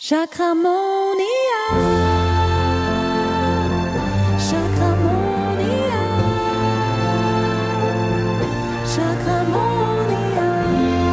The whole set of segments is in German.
Chakramonia, Chakramonia, Chakramonia.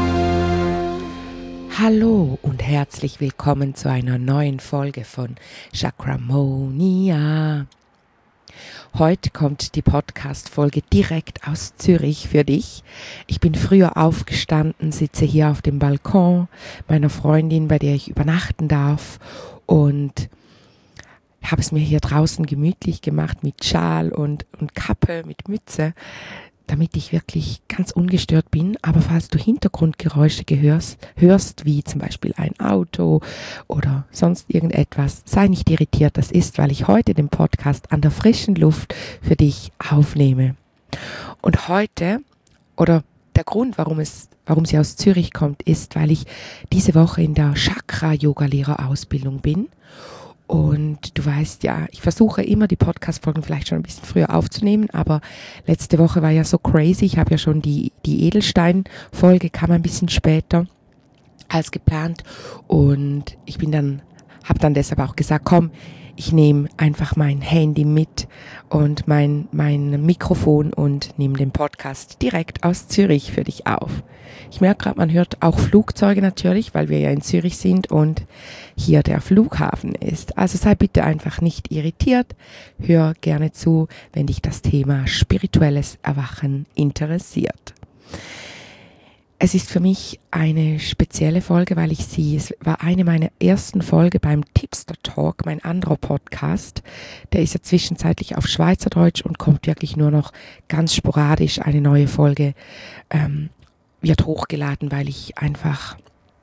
Hallo und herzlich willkommen zu einer neuen Folge von Chakramonia. Heute kommt die Podcast-Folge direkt aus Zürich für dich. Ich bin früher aufgestanden, sitze hier auf dem Balkon meiner Freundin, bei der ich übernachten darf, und habe es mir hier draußen gemütlich gemacht mit Schal und Kappe, mit Mütze, damit ich wirklich ganz ungestört bin. Aber falls du Hintergrundgeräusche hörst, wie zum Beispiel ein Auto oder sonst irgendetwas, sei nicht irritiert. Das ist, weil ich heute den Podcast an der frischen Luft für dich aufnehme. Und heute, oder der Grund, warum sie aus Zürich kommt, ist, weil ich diese Woche in der Chakra-Yoga-Lehrerausbildung bin. Und du weißt ja, ich versuche immer die Podcast-Folgen vielleicht schon ein bisschen früher aufzunehmen, aber letzte Woche war ja so crazy. Ich habe ja schon die Edelstein-Folge, kam ein bisschen später als geplant, und ich habe dann deshalb auch gesagt, komm, ich nehme einfach mein Handy mit und mein Mikrofon und nehme den Podcast direkt aus Zürich für dich auf. Ich merke gerade, man hört auch Flugzeuge natürlich, weil wir ja in Zürich sind und hier der Flughafen ist. Also sei bitte einfach nicht irritiert, hör gerne zu, wenn dich das Thema spirituelles Erwachen interessiert. Es ist für mich eine spezielle Folge, weil es war eine meiner ersten Folgen beim Tipster Talk, mein anderer Podcast. Der ist ja zwischenzeitlich auf Schweizerdeutsch und kommt wirklich nur noch ganz sporadisch. Eine neue Folge wird hochgeladen, weil ich einfach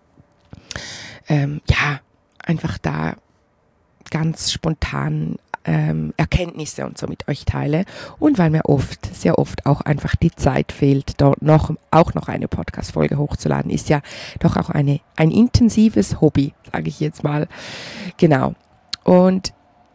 da ganz spontan Erkenntnisse und so mit euch teile, und weil mir sehr oft auch einfach die Zeit fehlt, dort auch noch eine Podcast-Folge hochzuladen. Ist ja doch auch ein intensives Hobby, sage ich jetzt mal. Genau. Und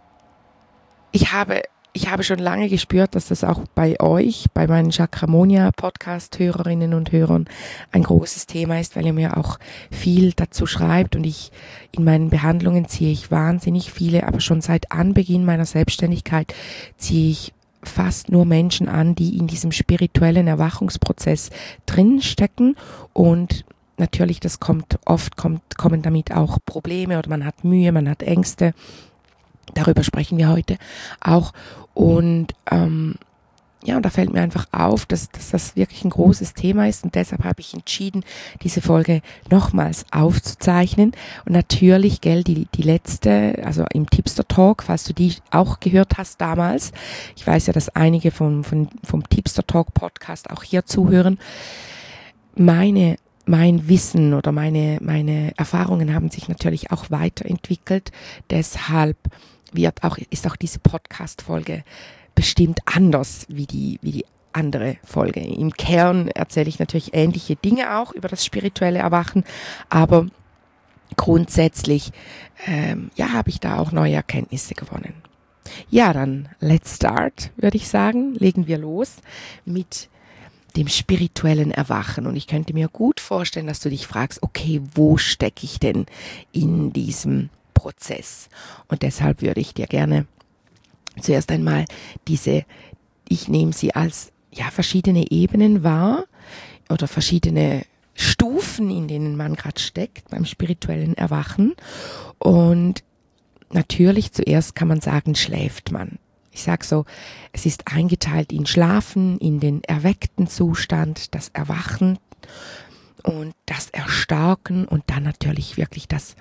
ich habe schon lange gespürt, dass das auch bei euch, bei meinen Chakramonia-Podcast-Hörerinnen und Hörern ein großes Thema ist, weil ihr mir auch viel dazu schreibt, und in meinen Behandlungen ziehe ich wahnsinnig viele, aber schon seit Anbeginn meiner Selbstständigkeit ziehe ich fast nur Menschen an, die in diesem spirituellen Erwachungsprozess drinstecken, und natürlich, kommen damit auch Probleme, oder man hat Mühe, man hat Ängste. Darüber sprechen wir heute auch. Und und da fällt mir einfach auf, dass das wirklich ein großes Thema ist, und deshalb habe ich entschieden, diese Folge nochmals aufzuzeichnen. Und natürlich, die letzte, also im Tipster Talk, falls du die auch gehört hast damals, ich weiß ja, dass einige vom Tipster Talk Podcast auch hier zuhören, mein Wissen oder meine Erfahrungen haben sich natürlich auch weiterentwickelt. Deshalb ist auch diese Podcast-Folge bestimmt anders wie die andere Folge. Im Kern erzähle ich natürlich ähnliche Dinge auch über das spirituelle Erwachen, aber grundsätzlich habe ich da auch neue Erkenntnisse gewonnen. Ja, dann let's start, würde ich sagen. Legen wir los mit dem spirituellen Erwachen. Und ich könnte mir gut vorstellen, dass du dich fragst, okay, wo stecke ich denn in diesem Prozess? Und deshalb würde ich dir gerne zuerst einmal ich nehme sie als verschiedene Ebenen wahr oder verschiedene Stufen, in denen man gerade steckt beim spirituellen Erwachen. Und natürlich zuerst kann man sagen, schläft man. Ich sage so, es ist eingeteilt in Schlafen, in den erweckten Zustand, das Erwachen und das Erstarken, und dann natürlich wirklich das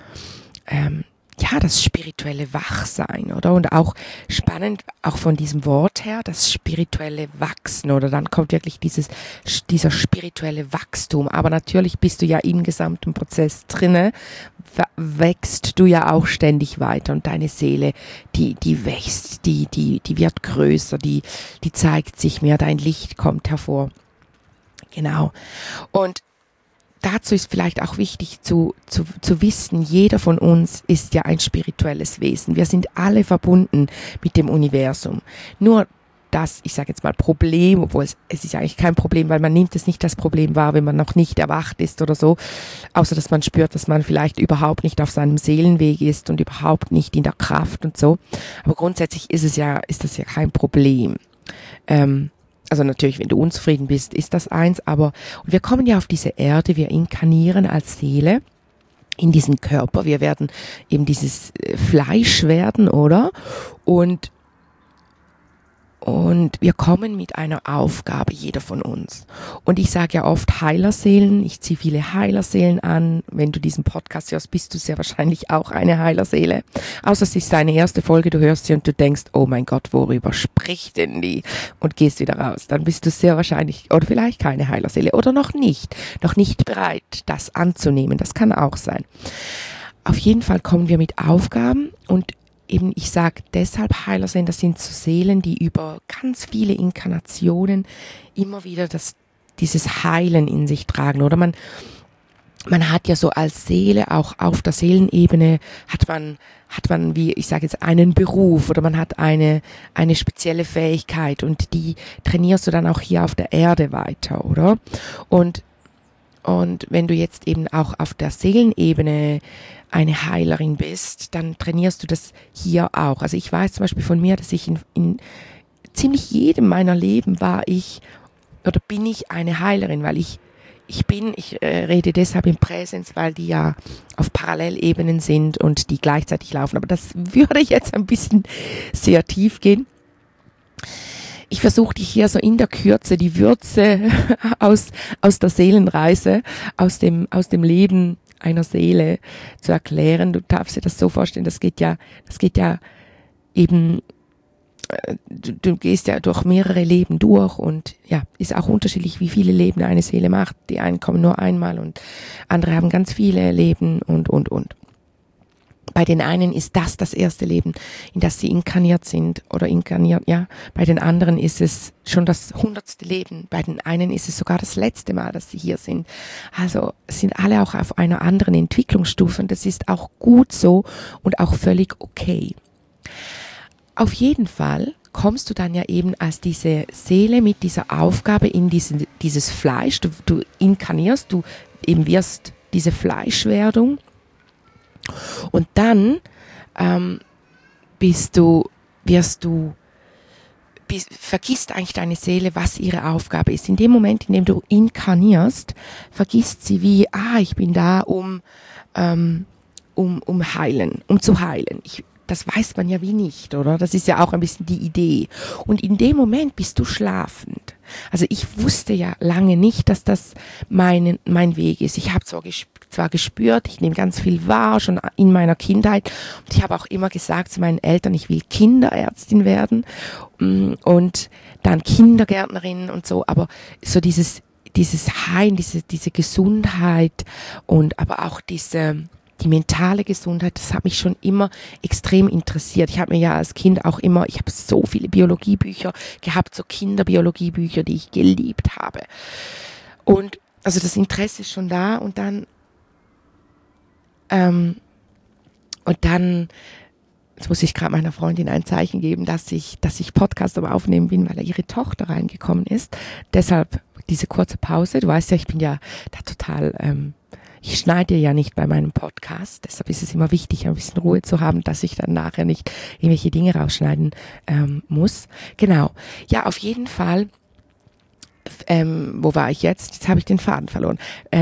spirituelle Wachsein, oder? Und auch spannend, auch von diesem Wort her, das spirituelle Wachsen, oder? Dann kommt wirklich dieser spirituelle Wachstum. Aber natürlich bist du ja im gesamten Prozess drinne, wächst du ja auch ständig weiter, und deine Seele, die wächst, die wird größer, die zeigt sich mehr, dein Licht kommt hervor. Genau. Und dazu ist vielleicht auch wichtig zu wissen, jeder von uns ist ja ein spirituelles Wesen. Wir sind alle verbunden mit dem Universum. Nur das, ich sage jetzt mal Problem, obwohl es ist ja eigentlich kein Problem, weil man nimmt es nicht als Problem wahr, wenn man noch nicht erwacht ist oder so, außer dass man spürt, dass man vielleicht überhaupt nicht auf seinem Seelenweg ist und überhaupt nicht in der Kraft und so. Aber grundsätzlich ist das ja kein Problem. Also natürlich, wenn du unzufrieden bist, ist das eins, aber und wir kommen ja auf diese Erde, wir inkarnieren als Seele in diesen Körper, wir werden eben dieses Fleisch werden, oder? Und wir kommen mit einer Aufgabe, jeder von uns. Und ich sage ja oft Heilerseelen, ich ziehe viele Heilerseelen an. Wenn du diesen Podcast hörst, bist du sehr wahrscheinlich auch eine Heilerseele. Außer es ist deine erste Folge, du hörst sie und du denkst, oh mein Gott, worüber spricht denn die? Und gehst wieder raus. Dann bist du sehr wahrscheinlich, oder vielleicht keine Heilerseele, oder noch nicht bereit, das anzunehmen. Das kann auch sein. Auf jeden Fall kommen wir mit Aufgaben und eben, ich sage deshalb Heilerseelen, das sind so Seelen, die über ganz viele Inkarnationen immer wieder dieses Heilen in sich tragen. Oder man hat ja so als Seele auch auf der Seelenebene hat man wie, ich sage jetzt, einen Beruf oder man hat eine spezielle Fähigkeit und die trainierst du dann auch hier auf der Erde weiter, oder? Und wenn du jetzt eben auch auf der Seelenebene eine Heilerin bist, dann trainierst du das hier auch. Also ich weiß zum Beispiel von mir, dass ich in ziemlich jedem meiner Leben bin ich eine Heilerin, weil ich rede deshalb im Präsens, weil die ja auf Parallelebenen sind und die gleichzeitig laufen. Aber das würde jetzt ein bisschen sehr tief gehen. Ich versuche dich hier so in der Kürze die Würze aus der Seelenreise, aus dem Leben einer Seele zu erklären. Du darfst dir das so vorstellen, das geht ja eben, du gehst ja durch mehrere Leben durch und ja, ist auch unterschiedlich, wie viele Leben eine Seele macht. Die einen kommen nur einmal und andere haben ganz viele Leben und. Bei den einen ist das erste Leben, in das sie inkarniert sind oder inkarniert, ja. Bei den anderen ist es schon das 100. Leben. Bei den einen ist es sogar das letzte Mal, dass sie hier sind. Also sind alle auch auf einer anderen Entwicklungsstufe und das ist auch gut so und auch völlig okay. Auf jeden Fall kommst du dann ja eben als diese Seele mit dieser Aufgabe in dieses Fleisch. Du inkarnierst, du eben wirst diese Fleischwerdung. Und dann vergisst eigentlich deine Seele, was ihre Aufgabe ist. In dem Moment, in dem du inkarnierst, vergisst sie wie, ich bin da, um zu heilen. Das weiß man ja wie nicht, oder? Das ist ja auch ein bisschen die Idee. Und in dem Moment bist du schlafend. Also ich wusste ja lange nicht, dass das mein Weg ist. Ich habe zwar gespürt, ich nehme ganz viel wahr, schon in meiner Kindheit. Und ich habe auch immer gesagt zu meinen Eltern, ich will Kinderärztin werden und dann Kindergärtnerin und so. Aber so dieses Heilen, diese Gesundheit und aber auch die mentale Gesundheit, das hat mich schon immer extrem interessiert. Ich habe mir ja als Kind auch immer, ich habe so viele Biologiebücher gehabt, so Kinderbiologiebücher, die ich geliebt habe. Und also das Interesse ist schon da und dann jetzt muss ich gerade meiner Freundin ein Zeichen geben, dass ich Podcast am Aufnehmen bin, weil ihre Tochter reingekommen ist. Deshalb diese kurze Pause. Du weißt ja, ich bin ja da total ich schneide ja nicht bei meinem Podcast, deshalb ist es immer wichtig, ein bisschen Ruhe zu haben, dass ich dann nachher nicht irgendwelche Dinge rausschneiden muss. Genau. Ja, auf jeden Fall, wo war ich jetzt? Jetzt habe ich den Faden verloren.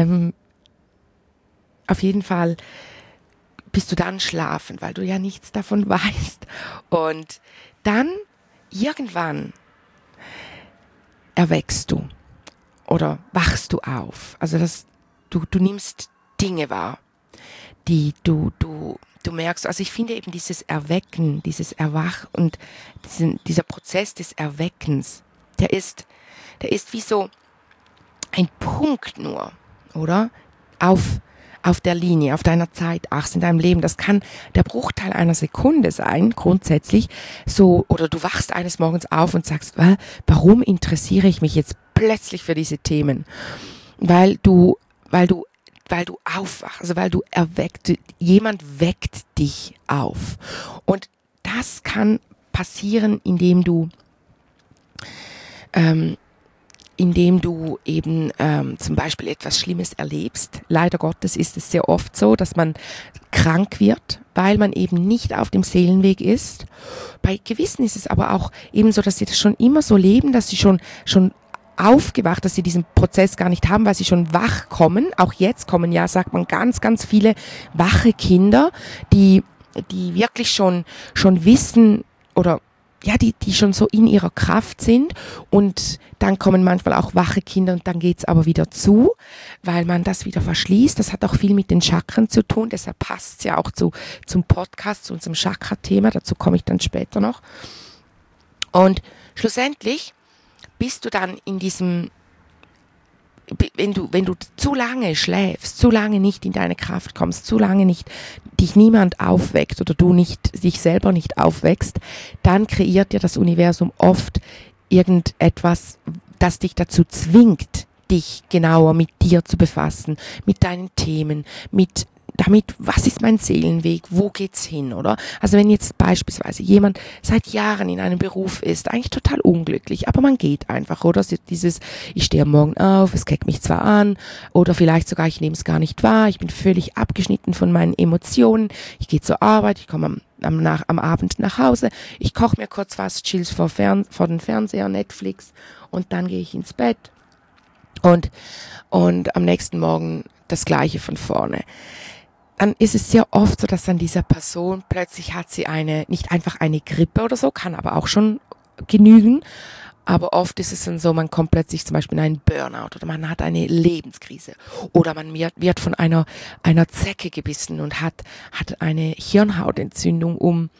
Auf jeden Fall bist du dann schlafen, weil du ja nichts davon weißt. Und dann irgendwann erweckst du oder wachst du auf. Also du nimmst Dinge wahr, die du merkst. Also ich finde eben dieses Erwecken, dieses Erwachen und dieser Prozess des Erweckens, der ist wie so ein Punkt nur, oder? Auf der Linie, auf deiner Zeitachse in deinem Leben. Das kann der Bruchteil einer Sekunde sein, grundsätzlich. So, oder du wachst eines Morgens auf und sagst, warum interessiere ich mich jetzt plötzlich für diese Themen? Weil du aufwachst, also weil du jemand weckt dich auf. Und das kann passieren, indem du indem du eben zum Beispiel etwas Schlimmes erlebst. Leider Gottes ist es sehr oft so, dass man krank wird, weil man eben nicht auf dem Seelenweg ist. Bei Gewissen ist es aber auch eben so, dass sie das schon immer so leben, dass sie schon aufgewacht, dass sie diesen Prozess gar nicht haben, weil sie schon wach kommen. Auch jetzt kommen ja, sagt man, ganz, ganz viele wache Kinder, die wirklich schon wissen oder ja, die schon so in ihrer Kraft sind, und dann kommen manchmal auch wache Kinder und dann geht's aber wieder zu, weil man das wieder verschließt. Das hat auch viel mit den Chakren zu tun, deshalb passt's ja auch zum Podcast, zu unserem Chakra-Thema, dazu komme ich dann später noch. Und schlussendlich bist du dann in diesem, wenn du zu lange schläfst, zu lange nicht in deine Kraft kommst, zu lange nicht dich niemand aufweckt oder du nicht dich selber nicht aufwächst, dann kreiert dir das Universum oft irgendetwas, das dich dazu zwingt, dich genauer mit dir zu befassen, mit deinen Themen, damit, was ist mein Seelenweg, wo geht's hin, oder? Also wenn jetzt beispielsweise jemand seit Jahren in einem Beruf ist, eigentlich total unglücklich, aber man geht einfach, oder? Dieses, ich stehe am Morgen auf, es keckt mich zwar an, oder vielleicht sogar, ich nehme es gar nicht wahr, ich bin völlig abgeschnitten von meinen Emotionen, ich gehe zur Arbeit, ich komme am Abend nach Hause, ich koche mir kurz was, chill vor den Fernseher, Netflix, und dann gehe ich ins Bett und am nächsten Morgen das Gleiche von vorne. Dann ist es sehr oft so, dass dann dieser Person plötzlich hat sie nicht einfach eine Grippe oder so, kann aber auch schon genügen, aber oft ist es dann so, man kommt plötzlich zum Beispiel in einen Burnout oder man hat eine Lebenskrise oder man wird von einer Zecke gebissen und hat eine Hirnhautentzündung und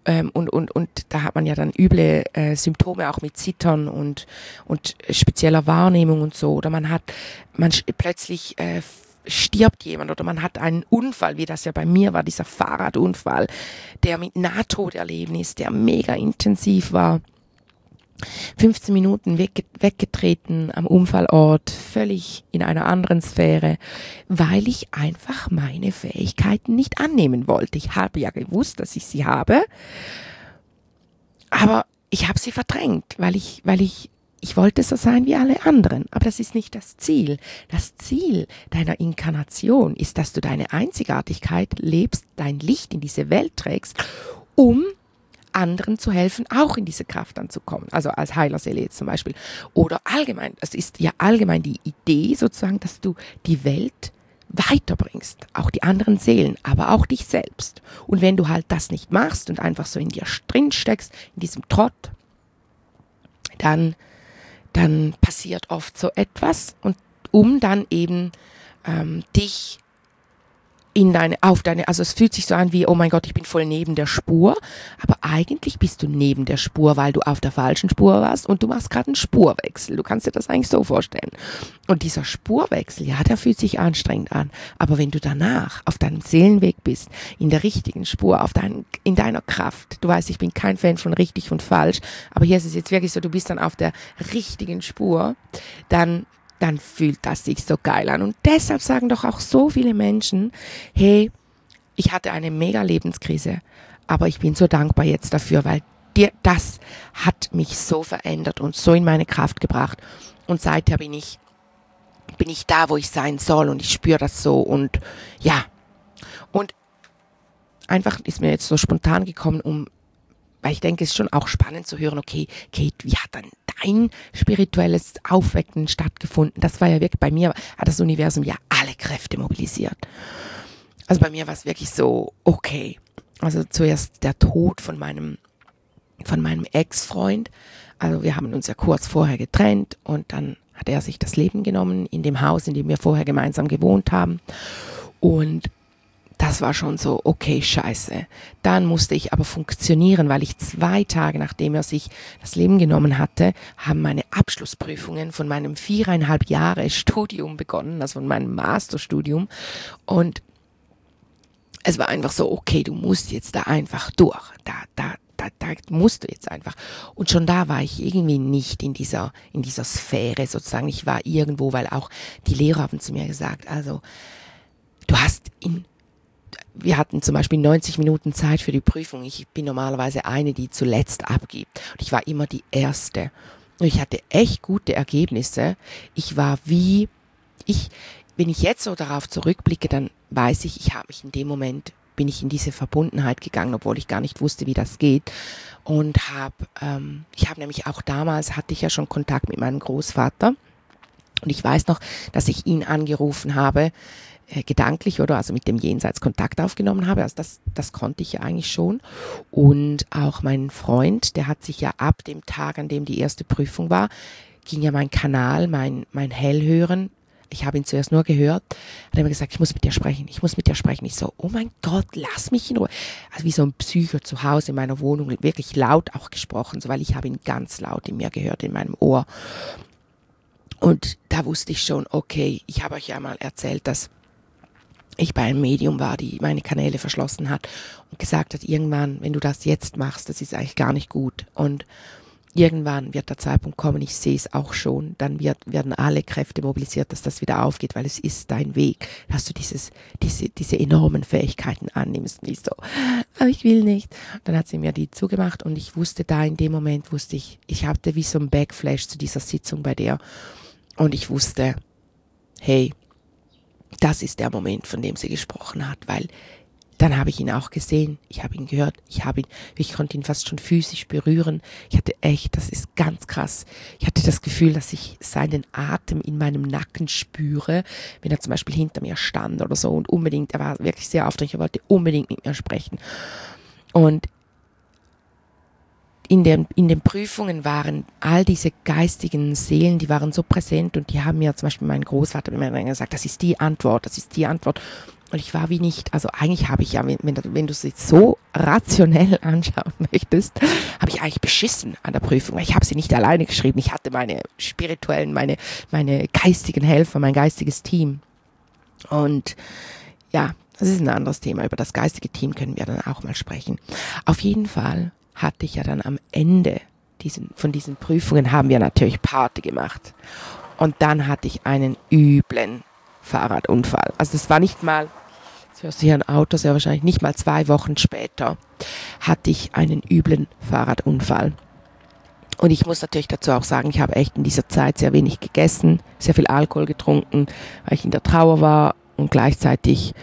da hat man ja dann üble Symptome auch mit Zittern und spezieller Wahrnehmung und so, oder man plötzlich stirbt jemand oder man hat einen Unfall, wie das ja bei mir war, dieser Fahrradunfall, der mit Nahtoderlebnis, der mega intensiv war. 15 Minuten weggetreten am Unfallort, völlig in einer anderen Sphäre, weil ich einfach meine Fähigkeiten nicht annehmen wollte. Ich habe ja gewusst, dass ich sie habe, aber ich habe sie verdrängt, weil ich wollte so sein wie alle anderen, aber das ist nicht das Ziel. Das Ziel deiner Inkarnation ist, dass du deine Einzigartigkeit lebst, dein Licht in diese Welt trägst, um anderen zu helfen, auch in diese Kraft anzukommen. Also als Heilerseele jetzt zum Beispiel. Oder allgemein, es ist ja allgemein die Idee sozusagen, dass du die Welt weiterbringst, auch die anderen Seelen, aber auch dich selbst. Und wenn du halt das nicht machst und einfach so in dir drin steckst, in diesem Trott, dann passiert oft so etwas, und um dann eben dich also es fühlt sich so an wie, oh mein Gott, ich bin voll neben der Spur, aber eigentlich bist du neben der Spur, weil du auf der falschen Spur warst und du machst gerade einen Spurwechsel. Du kannst dir das eigentlich so vorstellen. Und dieser Spurwechsel, ja, der fühlt sich anstrengend an, aber wenn du danach auf deinem Seelenweg bist, in der richtigen Spur, in deiner Kraft, du weißt, ich bin kein Fan von richtig und falsch, aber hier ist es jetzt wirklich so, du bist dann auf der richtigen Spur, dann fühlt das sich so geil an. Und deshalb sagen doch auch so viele Menschen, hey, ich hatte eine mega Lebenskrise, aber ich bin so dankbar jetzt dafür, weil das hat mich so verändert und so in meine Kraft gebracht. Und seither bin ich da, wo ich sein soll, und ich spüre das so, und ja. Und einfach ist mir jetzt so spontan gekommen, weil ich denke, es ist schon auch spannend zu hören, okay, Kate, wie hat dann dein spirituelles Aufwecken stattgefunden? Das war ja wirklich, bei mir hat das Universum ja alle Kräfte mobilisiert. Also bei mir war es wirklich so, okay, also zuerst der Tod von meinem Ex-Freund. Also wir haben uns ja kurz vorher getrennt, und dann hat er sich das Leben genommen in dem Haus, in dem wir vorher gemeinsam gewohnt haben. Und das war schon so, okay, scheiße. Dann musste ich aber funktionieren, weil ich 2 Tage, nachdem er sich das Leben genommen hatte, haben meine Abschlussprüfungen von meinem 4,5 Jahre Studium begonnen, also von meinem Masterstudium. Und es war einfach so, okay, du musst jetzt da einfach durch. Da musst du jetzt einfach. Und schon da war ich irgendwie nicht in dieser Sphäre sozusagen. Ich war irgendwo, weil auch die Lehrer haben zu mir gesagt, also wir hatten zum Beispiel 90 Minuten Zeit für die Prüfung. Ich bin normalerweise eine, die zuletzt abgibt. Und ich war immer die Erste. Ich hatte echt gute Ergebnisse. Wenn ich jetzt so darauf zurückblicke, dann weiß ich habe mich in dem Moment, bin ich in diese Verbundenheit gegangen, obwohl ich gar nicht wusste, wie das geht. Und ich habe nämlich auch damals, hatte ich ja schon Kontakt mit meinem Großvater. Und ich weiß noch, dass ich ihn angerufen habe, gedanklich oder also mit dem Jenseits Kontakt aufgenommen habe. Also das konnte ich ja eigentlich schon. Und auch mein Freund, der hat sich ja ab dem Tag, an dem die erste Prüfung war, ging ja mein Kanal, mein Hellhören. Ich habe ihn zuerst nur gehört, hat immer gesagt, ich muss mit dir sprechen. Ich so, oh mein Gott, lass mich in Ruhe. Also wie so ein Psycho zu Hause in meiner Wohnung, wirklich laut auch gesprochen, so, weil ich habe ihn ganz laut in mir gehört, in meinem Ohr. Und da wusste ich schon, okay, ich habe euch ja mal erzählt, dass ich bei einem Medium war, die meine Kanäle verschlossen hat und gesagt hat, irgendwann, wenn du das jetzt machst, das ist eigentlich gar nicht gut. Und irgendwann wird der Zeitpunkt kommen, ich sehe es auch schon, dann werden alle Kräfte mobilisiert, dass das wieder aufgeht, weil es ist dein Weg, dass du diese enormen Fähigkeiten annimmst. Und ich so, aber ich will nicht. Dann hat sie mir die zugemacht und ich wusste da in dem Moment, ich hatte wie so ein Backflash zu dieser Sitzung bei der und ich wusste, hey, das ist der Moment, von dem sie gesprochen hat, weil dann habe ich ihn auch gesehen, ich habe ihn gehört, ich konnte ihn fast schon physisch berühren. Ich hatte echt, das ist ganz krass. Ich hatte das Gefühl, dass ich seinen Atem in meinem Nacken spüre, wenn er zum Beispiel hinter mir stand oder so und unbedingt, er war wirklich sehr aufdringlich, er wollte unbedingt mit mir sprechen. Und in den Prüfungen waren all diese geistigen Seelen, die waren so präsent und die haben mir zum Beispiel mein Großvater immer gesagt, das ist die Antwort. Und ich war wie nicht, also eigentlich habe ich ja, wenn du es jetzt so rationell anschauen möchtest, habe ich eigentlich beschissen an der Prüfung, weil ich habe sie nicht alleine geschrieben. Ich hatte meine spirituellen, meine geistigen Helfer, mein geistiges Team. Und ja, das ist ein anderes Thema. Über das geistige Team können wir dann auch mal sprechen. Auf jeden Fall hatte ich ja dann am Ende von diesen Prüfungen haben wir natürlich Party gemacht. Und dann hatte ich einen üblen Fahrradunfall. Also das war nicht mal, jetzt hörst du hier ein Auto, sehr wahrscheinlich nicht mal 2 Wochen später hatte ich einen üblen Fahrradunfall. Und ich muss natürlich dazu auch sagen, ich habe echt in dieser Zeit sehr wenig gegessen, sehr viel Alkohol getrunken, weil ich in der Trauer war und gleichzeitig,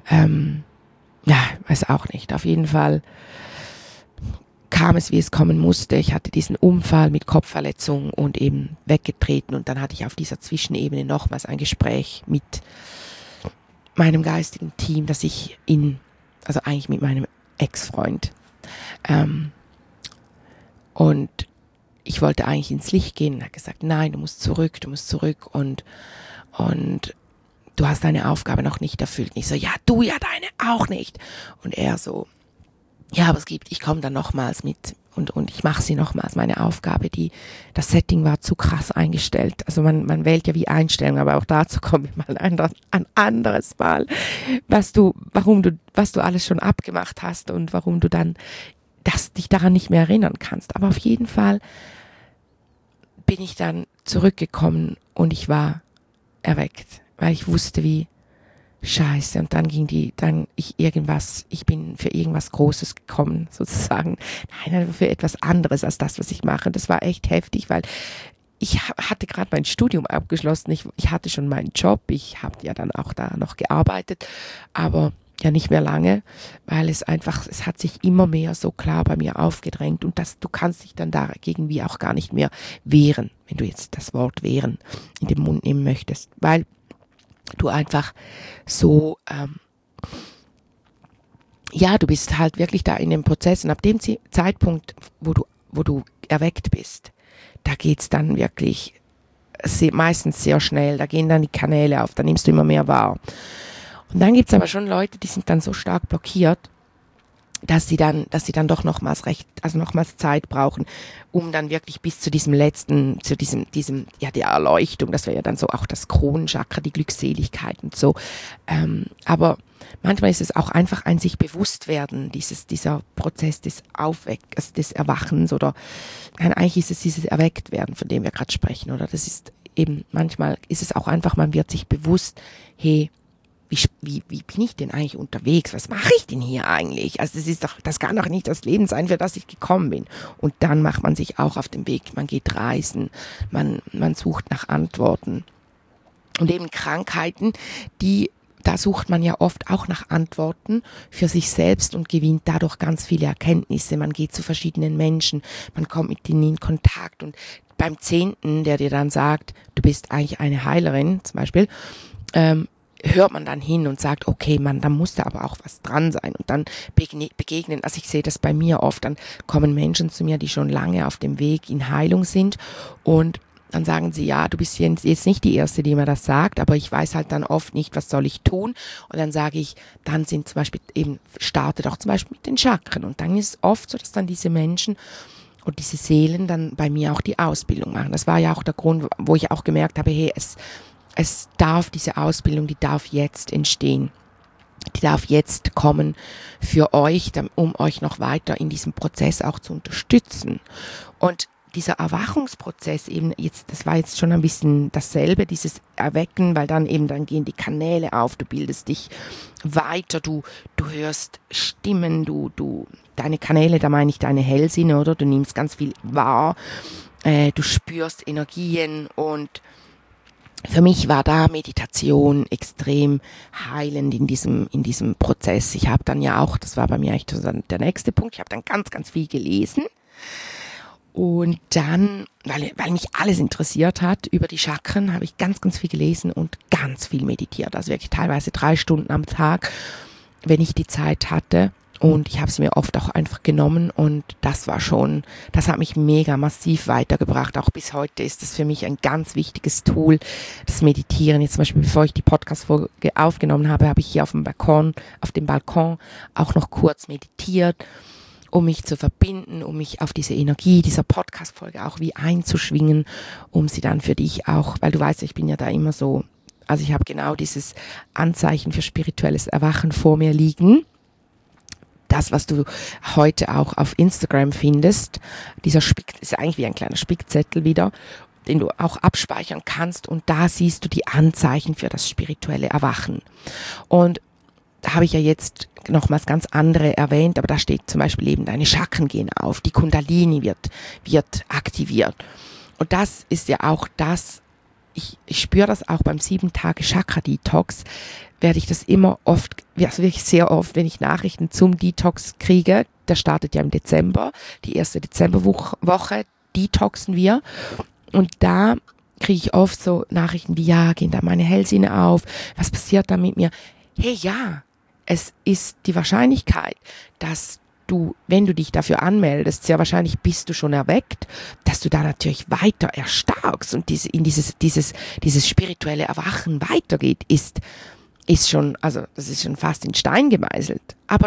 weiß auch nicht, auf jeden Fall kam es, wie es kommen musste. Ich hatte diesen Unfall mit Kopfverletzung und eben weggetreten und dann hatte ich auf dieser Zwischenebene nochmals ein Gespräch mit meinem geistigen Team, dass ich also eigentlich mit meinem Ex-Freund und ich wollte eigentlich ins Licht gehen und er hat gesagt, nein, du musst zurück und du hast deine Aufgabe noch nicht erfüllt. Und ich so, ja, du ja deine auch nicht. Und er so, ja, aber ich komme dann nochmals mit und ich mache sie nochmals, meine Aufgabe, das Setting war zu krass eingestellt. Also man wählt ja wie Einstellungen, aber auch dazu komme ich mal ein anderes Mal, was du alles schon abgemacht hast und warum du dann dich daran nicht mehr erinnern kannst. Aber auf jeden Fall bin ich dann zurückgekommen und ich war erweckt, weil ich wusste, wie Scheiße, und dann ich bin für irgendwas Großes gekommen, sozusagen. Nein, für etwas anderes als das, was ich mache. Das war echt heftig, weil ich hatte gerade mein Studium abgeschlossen, ich hatte schon meinen Job, ich habe ja dann auch da noch gearbeitet, aber ja nicht mehr lange, weil es hat sich immer mehr so klar bei mir aufgedrängt und du kannst dich dann dagegen wie auch gar nicht mehr wehren, wenn du jetzt das Wort wehren in den Mund nehmen möchtest, weil du einfach so, du bist halt wirklich da in dem Prozess und ab dem Zeitpunkt, wo du erweckt bist, da geht's dann wirklich meistens sehr schnell, da gehen dann die Kanäle auf, da nimmst du immer mehr wahr. Und dann gibt's aber schon Leute, die sind dann so stark blockiert, dass sie dann doch nochmals Zeit brauchen, um dann wirklich bis zu diesem letzten, die Erleuchtung, das wäre ja dann so auch das Kronenchakra, die Glückseligkeit und so. Aber manchmal ist es auch einfach ein sich bewusst werden, dieser Prozess des des Erwachens eigentlich ist es dieses Erwecktwerden, von dem wir gerade sprechen, oder das ist eben, manchmal ist es auch einfach, man wird sich bewusst, hey, wie bin ich denn eigentlich unterwegs? Was mache ich denn hier eigentlich? Also das kann doch nicht das Leben sein, für das ich gekommen bin. Und dann macht man sich auch auf den Weg, man geht reisen, man sucht nach Antworten. Und eben Krankheiten, da sucht man ja oft auch nach Antworten für sich selbst und gewinnt dadurch ganz viele Erkenntnisse. Man geht zu verschiedenen Menschen, man kommt mit ihnen in Kontakt und beim 10., der dir dann sagt, du bist eigentlich eine Heilerin zum Beispiel, hört man dann hin und sagt, okay, da muss da aber auch was dran sein und dann begegnen, also ich sehe das bei mir oft, dann kommen Menschen zu mir, die schon lange auf dem Weg in Heilung sind und dann sagen sie, ja, du bist jetzt nicht die Erste, die mir das sagt, aber ich weiß halt dann oft nicht, was soll ich tun. Und dann sage ich, dann sind zum Beispiel starte doch zum Beispiel mit den Chakren. Und dann ist es oft so, dass dann diese Menschen und diese Seelen dann bei mir auch die Ausbildung machen. Das war ja auch der Grund, wo ich auch gemerkt habe, hey, es darf diese Ausbildung, die darf jetzt entstehen. Die darf jetzt kommen für euch, um euch noch weiter in diesem Prozess auch zu unterstützen. Und dieser Erwachungsprozess eben jetzt, das war jetzt schon ein bisschen dasselbe, dieses Erwecken, weil dann gehen die Kanäle auf, du bildest dich weiter, du hörst Stimmen, deine Kanäle, da meine ich deine Hellsinne, oder? Du nimmst ganz viel wahr, du spürst Energien und für mich war da Meditation extrem heilend in diesem Prozess. Ich habe dann ja auch, das war bei mir eigentlich der nächste Punkt, ich habe dann ganz, ganz viel gelesen. Und dann, weil mich alles interessiert hat über die Chakren, habe ich ganz, ganz viel gelesen und ganz viel meditiert. Also wirklich teilweise 3 Stunden am Tag, wenn ich die Zeit hatte. Und ich habe sie mir oft auch einfach genommen und das hat mich mega massiv weitergebracht. Auch bis heute ist das für mich ein ganz wichtiges Tool, das Meditieren. Jetzt zum Beispiel, bevor ich die Podcast-Folge aufgenommen habe ich hier auf dem Balkon auch noch kurz meditiert, um mich zu verbinden, um mich auf diese Energie dieser Podcast-Folge auch wie einzuschwingen, um sie dann für dich auch, weil du weißt, ich bin ja da immer so, also ich habe genau dieses Anzeichen für spirituelles Erwachen vor mir liegen. Das, was du heute auch auf Instagram findest, dieser ist eigentlich wie ein kleiner Spickzettel wieder, den du auch abspeichern kannst und da siehst du die Anzeichen für das spirituelle Erwachen. Und da habe ich ja jetzt nochmals ganz andere erwähnt, aber da steht zum Beispiel eben, deine Chakren gehen auf, die Kundalini wird aktiviert. Und das ist ja auch das, ich spüre das auch beim 7-Tage-Chakra-Detox, werde ich das immer oft, also wirklich sehr oft, wenn ich Nachrichten zum Detox kriege, der startet ja im Dezember, die erste Dezemberwoche detoxen wir und da kriege ich oft so Nachrichten wie, ja, gehen da meine Hellsinne auf, was passiert da mit mir? Hey, ja, es ist die Wahrscheinlichkeit, dass du, wenn du dich dafür anmeldest, sehr wahrscheinlich bist du schon erweckt, dass du da natürlich weiter erstarkst und dieses spirituelle Erwachen weitergeht, ist schon, also das ist schon fast in Stein gemeißelt. Aber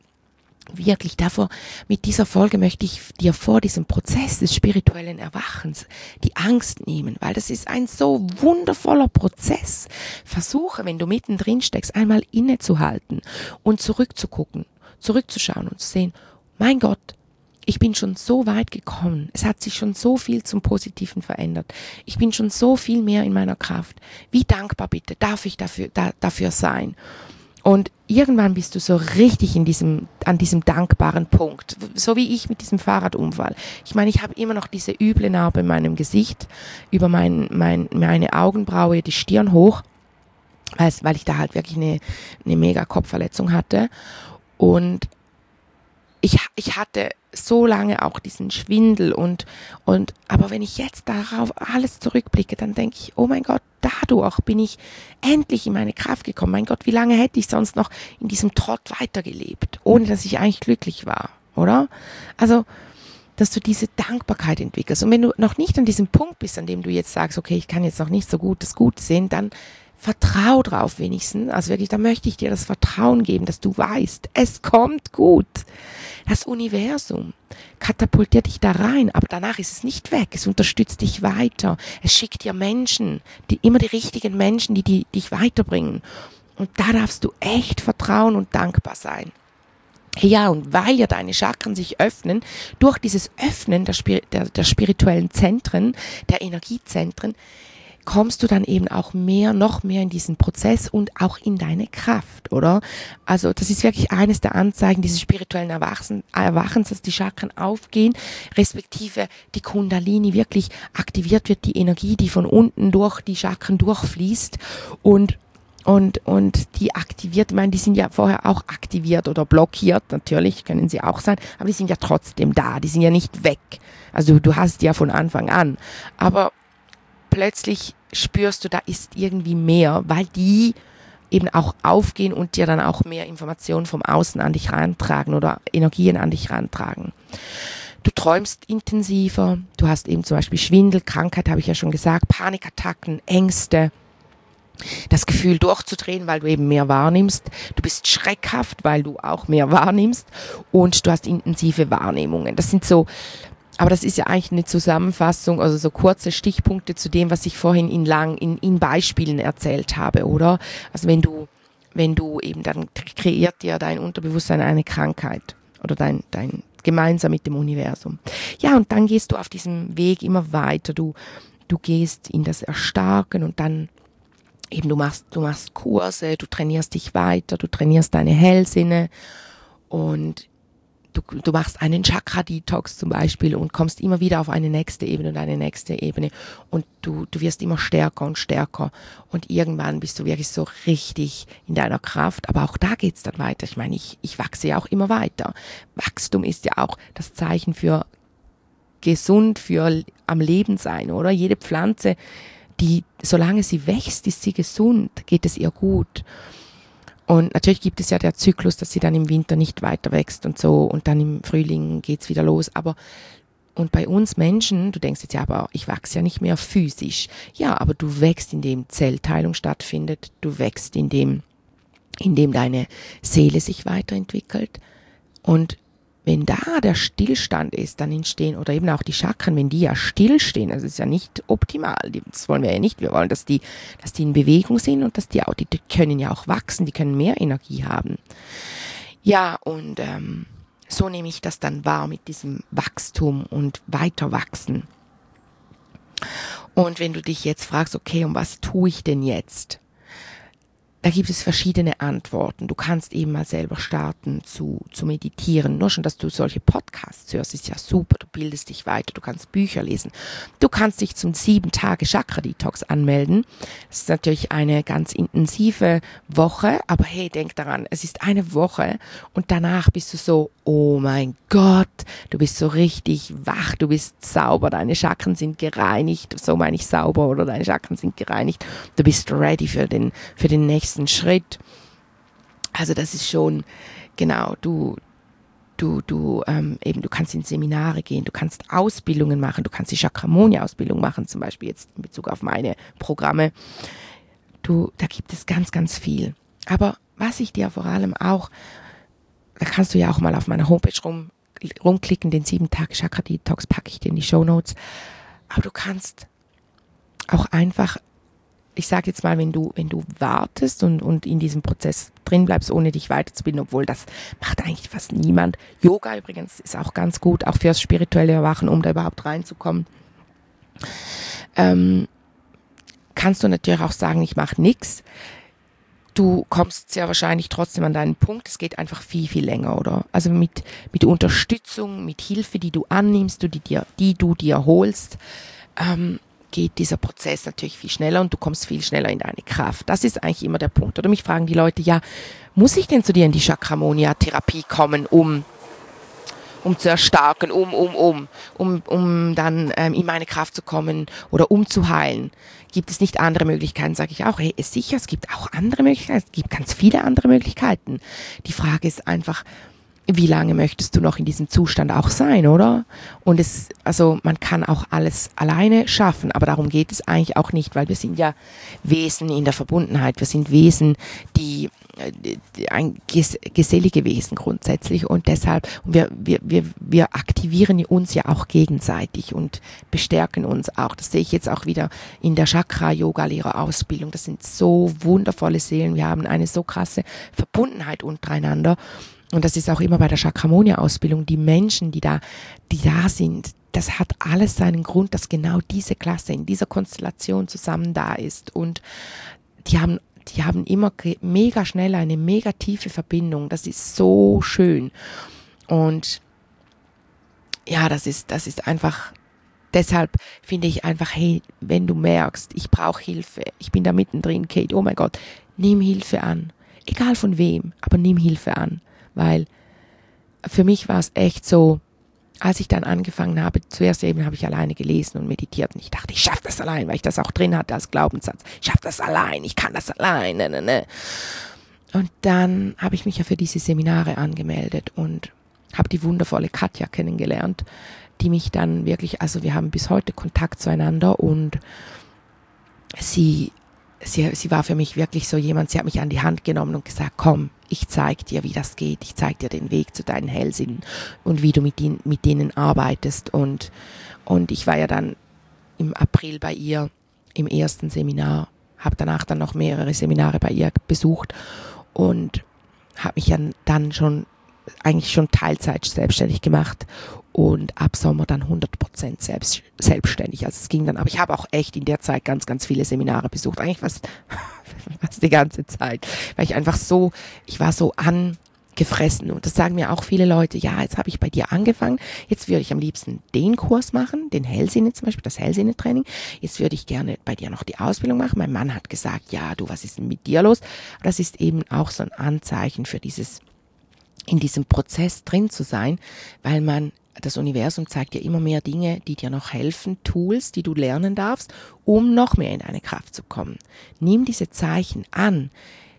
mit dieser Folge möchte ich dir vor diesem Prozess des spirituellen Erwachens die Angst nehmen, weil das ist ein so wundervoller Prozess. Versuche, wenn du mittendrin steckst, einmal innezuhalten und zurückzugucken, zurückzuschauen und zu sehen, mein Gott, ich bin schon so weit gekommen. Es hat sich schon so viel zum Positiven verändert. Ich bin schon so viel mehr in meiner Kraft. Wie dankbar bitte darf ich dafür sein? Und irgendwann bist du so richtig an diesem dankbaren Punkt. So wie ich mit diesem Fahrradunfall. Ich meine, ich habe immer noch diese üble Narbe in meinem Gesicht, über meine Augenbraue, die Stirn hoch, weil ich da halt wirklich eine mega Kopfverletzung hatte. Und ich hatte so lange auch diesen Schwindel aber wenn ich jetzt darauf alles zurückblicke, dann denke ich, oh mein Gott, dadurch bin ich endlich in meine Kraft gekommen. Mein Gott, wie lange hätte ich sonst noch in diesem Trott weitergelebt, ohne dass ich eigentlich glücklich war, oder? Also, dass du diese Dankbarkeit entwickelst. Und wenn du noch nicht an diesem Punkt bist, an dem du jetzt sagst, okay, ich kann jetzt noch nicht so gut das Gute sehen, dann vertrau drauf wenigstens. Also wirklich, da möchte ich dir das Vertrauen geben, dass du weißt, es kommt gut. Das Universum katapultiert dich da rein, aber danach ist es nicht weg. Es unterstützt dich weiter. Es schickt dir Menschen, immer die richtigen Menschen, die dich weiterbringen. Und da darfst du echt vertrauen und dankbar sein. Ja, und weil ja deine Chakren sich öffnen, durch dieses Öffnen der spirituellen Zentren, der Energiezentren, kommst du dann eben auch noch mehr in diesen Prozess und auch in deine Kraft, oder? Also das ist wirklich eines der Anzeigen dieses spirituellen Erwachens, dass die Chakren aufgehen, respektive die Kundalini wirklich aktiviert wird, die Energie, die von unten durch die Chakren durchfließt und die aktiviert, ich meine, die sind ja vorher auch aktiviert oder blockiert, natürlich können sie auch sein, aber die sind ja trotzdem da, die sind ja nicht weg. Also du hast ja von Anfang an, aber plötzlich spürst du, da ist irgendwie mehr, weil die eben auch aufgehen und dir dann auch mehr Informationen vom Außen an dich rantragen oder Energien an dich rantragen. Du träumst intensiver, du hast eben zum Beispiel Schwindel, Krankheit, habe ich ja schon gesagt, Panikattacken, Ängste, das Gefühl durchzudrehen, weil du eben mehr wahrnimmst. Du bist schreckhaft, weil du auch mehr wahrnimmst und du hast intensive Wahrnehmungen. Das sind so, aber das ist ja eigentlich eine Zusammenfassung, also so kurze Stichpunkte zu dem, was ich vorhin in Beispielen erzählt habe, oder? Also wenn du eben, dann kreiert dir dein Unterbewusstsein eine Krankheit oder dein gemeinsam mit dem Universum. Ja, und dann gehst du auf diesem Weg immer weiter. Du gehst in das Erstarken und dann eben du machst Kurse, du trainierst dich weiter, du trainierst deine Hellsinne und du machst einen Chakra-Detox zum Beispiel und kommst immer wieder auf eine nächste Ebene und eine nächste Ebene und du wirst immer stärker und stärker und irgendwann bist du wirklich so richtig in deiner Kraft, aber auch da geht's dann weiter. Ich meine, ich wachse ja auch immer weiter. Wachstum ist ja auch das Zeichen für gesund, für am Leben sein, oder? Jede Pflanze, solange sie wächst, ist sie gesund, geht es ihr gut. Und natürlich gibt es ja der Zyklus, dass sie dann im Winter nicht weiter wächst und so und dann im Frühling geht's wieder los. Und bei uns Menschen, du denkst jetzt ja, aber ich wachse ja nicht mehr physisch. Ja, aber du wächst, indem Zellteilung stattfindet, du wächst, indem deine Seele sich weiterentwickelt. Und wenn da der Stillstand ist, dann entstehen, oder eben auch die Chakren, wenn die ja stillstehen, das ist ja nicht optimal, das wollen wir ja nicht, wir wollen, dass die in Bewegung sind und dass die können ja auch wachsen, die können mehr Energie haben. Ja, und so nehme ich das dann wahr mit diesem Wachstum und Weiterwachsen. Und wenn du dich jetzt fragst, okay, und was tue ich denn jetzt? Da gibt es verschiedene Antworten. Du kannst eben mal selber starten zu meditieren. Nur schon, dass du solche Podcasts hörst, ist ja super. Du bildest dich weiter, du kannst Bücher lesen. Du kannst dich zum 7-Tage-Chakra-Detox anmelden. Das ist natürlich eine ganz intensive Woche, aber hey, denk daran, es ist eine Woche und danach bist du so, oh mein Gott, du bist so richtig wach, du bist sauber, deine Chakren sind gereinigt, so meine ich sauber, oder deine Chakren sind gereinigt, du bist ready für den nächsten Schritt. Also das ist schon, genau, du kannst in Seminare gehen, du kannst Ausbildungen machen, du kannst die Chakramonia-Ausbildung machen, zum Beispiel jetzt in Bezug auf meine Programme. Da gibt es ganz, ganz viel. Aber was ich dir vor allem auch, da kannst du ja auch mal auf meiner Homepage rumklicken, den 7-Tage-Chakra-Detox packe ich dir in die Shownotes. Aber du kannst auch einfach, ich sage jetzt mal, wenn du wartest und in diesem Prozess drin bleibst, ohne dich weiterzubilden, obwohl das macht eigentlich fast niemand. Yoga übrigens ist auch ganz gut, auch fürs spirituelle Erwachen, um da überhaupt reinzukommen. Kannst du natürlich auch sagen, ich mache nichts. Du kommst sehr wahrscheinlich trotzdem an deinen Punkt. Es geht einfach viel, viel länger, oder? Also mit Unterstützung, mit Hilfe, die du annimmst, die du dir holst, geht dieser Prozess natürlich viel schneller und du kommst viel schneller in deine Kraft. Das ist eigentlich immer der Punkt. Oder mich fragen die Leute, ja, muss ich denn zu dir in die Chakramonia-Therapie kommen, um zu erstarken, um dann in meine Kraft zu kommen oder um zu heilen? Gibt es nicht andere Möglichkeiten? Sage ich auch, hey, ist sicher, es gibt auch andere Möglichkeiten, es gibt ganz viele andere Möglichkeiten. Die Frage ist einfach, wie lange möchtest du noch in diesem Zustand auch sein, oder? Und man kann auch alles alleine schaffen, aber darum geht es eigentlich auch nicht, weil wir sind ja Wesen in der Verbundenheit, wir sind Wesen, die gesellige Wesen grundsätzlich und deshalb, wir aktivieren uns ja auch gegenseitig und bestärken uns auch. Das sehe ich jetzt auch wieder in der Chakra-Yoga-Lehrerausbildung. Das sind so wundervolle Seelen, wir haben eine so krasse Verbundenheit untereinander. Und das ist auch immer bei der Chakramonia-Ausbildung, die Menschen, die da sind, das hat alles seinen Grund, dass genau diese Klasse in dieser Konstellation zusammen da ist. Und die haben immer mega schnell eine mega tiefe Verbindung. Das ist so schön. Und ja, das ist einfach, deshalb finde ich einfach, hey, wenn du merkst, ich brauche Hilfe, ich bin da mittendrin, Kate, oh mein Gott, nimm Hilfe an. Egal von wem, aber nimm Hilfe an. Weil für mich war es echt so, als ich dann angefangen habe, zuerst eben habe ich alleine gelesen und meditiert und ich dachte, ich schaffe das allein, weil ich das auch drin hatte als Glaubenssatz. Ich schaffe das allein, ich kann das allein. Ne. Und dann habe ich mich ja für diese Seminare angemeldet und habe die wundervolle Katja kennengelernt, die mich dann wirklich, also wir haben bis heute Kontakt zueinander und sie war für mich wirklich so jemand, sie hat mich an die Hand genommen und gesagt, komm, ich zeig dir, wie das geht, ich zeig dir den Weg zu deinen Hellsinnen und wie du mit denen arbeitest und ich war ja dann im April bei ihr im ersten Seminar, habe danach dann noch mehrere Seminare bei ihr besucht und habe mich dann schon Teilzeit selbstständig gemacht und ab Sommer dann 100% selbstständig. Also es ging dann, aber ich habe auch echt in der Zeit ganz, ganz viele Seminare besucht, eigentlich fast die ganze Zeit, weil ich war so angefressen und das sagen mir auch viele Leute, ja, jetzt habe ich bei dir angefangen, jetzt würde ich am liebsten den Kurs machen, den Hellsinne zum Beispiel, das Hellsinne-Training, jetzt würde ich gerne bei dir noch die Ausbildung machen. Mein Mann hat gesagt, ja, du, was ist denn mit dir los? Aber das ist eben auch so ein Anzeichen für in diesem Prozess drin zu sein, weil das Universum zeigt dir immer mehr Dinge, die dir noch helfen, Tools, die du lernen darfst, um noch mehr in deine Kraft zu kommen. Nimm diese Zeichen an.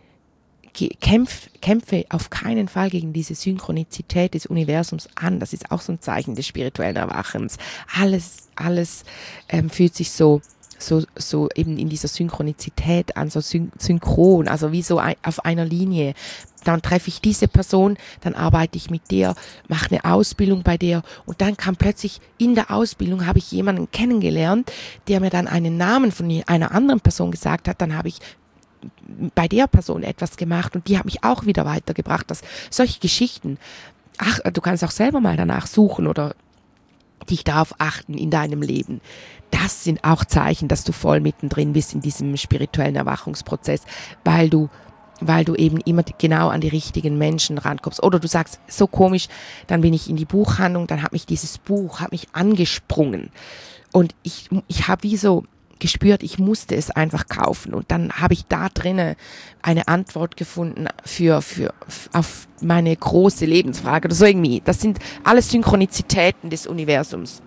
Kämpfe auf keinen Fall gegen diese Synchronizität des Universums an. Das ist auch so ein Zeichen des spirituellen Erwachens. Alles fühlt sich so eben in dieser Synchronizität an, so synchron, also wie so auf einer Linie. Dann treffe ich diese Person, dann arbeite ich mit der, mache eine Ausbildung bei der und dann kam plötzlich in der Ausbildung, habe ich jemanden kennengelernt, der mir dann einen Namen von einer anderen Person gesagt hat, dann habe ich bei der Person etwas gemacht und die hat mich auch wieder weitergebracht. Solche Geschichten, du kannst auch selber mal danach suchen oder dich darauf achten in deinem Leben. Das sind auch Zeichen, dass du voll mittendrin bist in diesem spirituellen Erwachungsprozess, weil du eben immer genau an die richtigen Menschen rankommst. Oder du sagst, so komisch, dann bin ich in die Buchhandlung, dann hat mich dieses Buch angesprungen. Und ich habe wie so gespürt, ich musste es einfach kaufen. Und dann habe ich da drinnen eine Antwort gefunden auf meine große Lebensfrage oder so irgendwie. Das sind alles Synchronizitäten des Universums.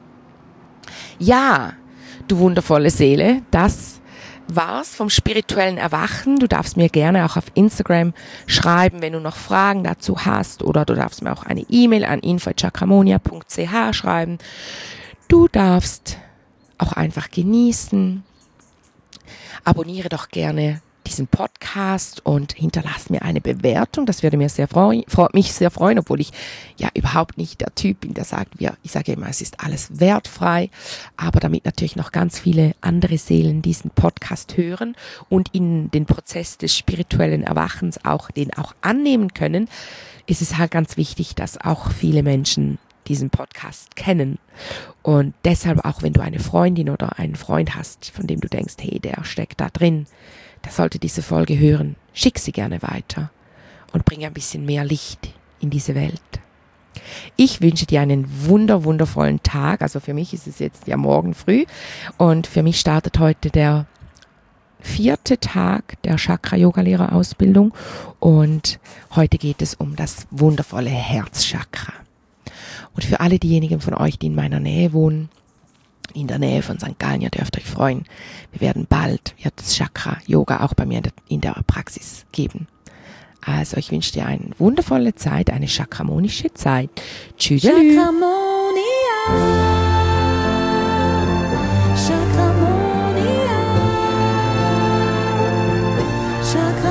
Ja, du wundervolle Seele, das war's vom spirituellen Erwachen. Du darfst mir gerne auch auf Instagram schreiben, wenn du noch Fragen dazu hast, oder du darfst mir auch eine E-Mail an info@chakramonia.ch schreiben. Du darfst auch einfach genießen. Abonniere doch gerne diesen Podcast und hinterlass mir eine Bewertung. Das würde mir mich sehr freuen, obwohl ich ja überhaupt nicht der Typ bin, der sagt, ich sage immer, es ist alles wertfrei, aber damit natürlich noch ganz viele andere Seelen diesen Podcast hören und in den Prozess des spirituellen Erwachens den auch annehmen können, ist es halt ganz wichtig, dass auch viele Menschen diesen Podcast kennen. Und deshalb auch, wenn du eine Freundin oder einen Freund hast, von dem du denkst, hey, der steckt da drin, der sollte diese Folge hören, schick sie gerne weiter und bring ein bisschen mehr Licht in diese Welt. Ich wünsche dir einen wundervollen Tag. Also für mich ist es jetzt ja morgen früh und für mich startet heute der 4. Tag der Chakra-Yoga-Lehrer-Ausbildung und heute geht es um das wundervolle Herzchakra. Und für alle diejenigen von euch, die in meiner Nähe wohnen, in der Nähe von St. Gallen, ihr dürft euch freuen. Wird das Chakra-Yoga auch bei mir in der Praxis geben. Also ich wünsche dir eine wundervolle Zeit, eine chakramonische Zeit. Tschüss. Chakramonia. Chakramonia.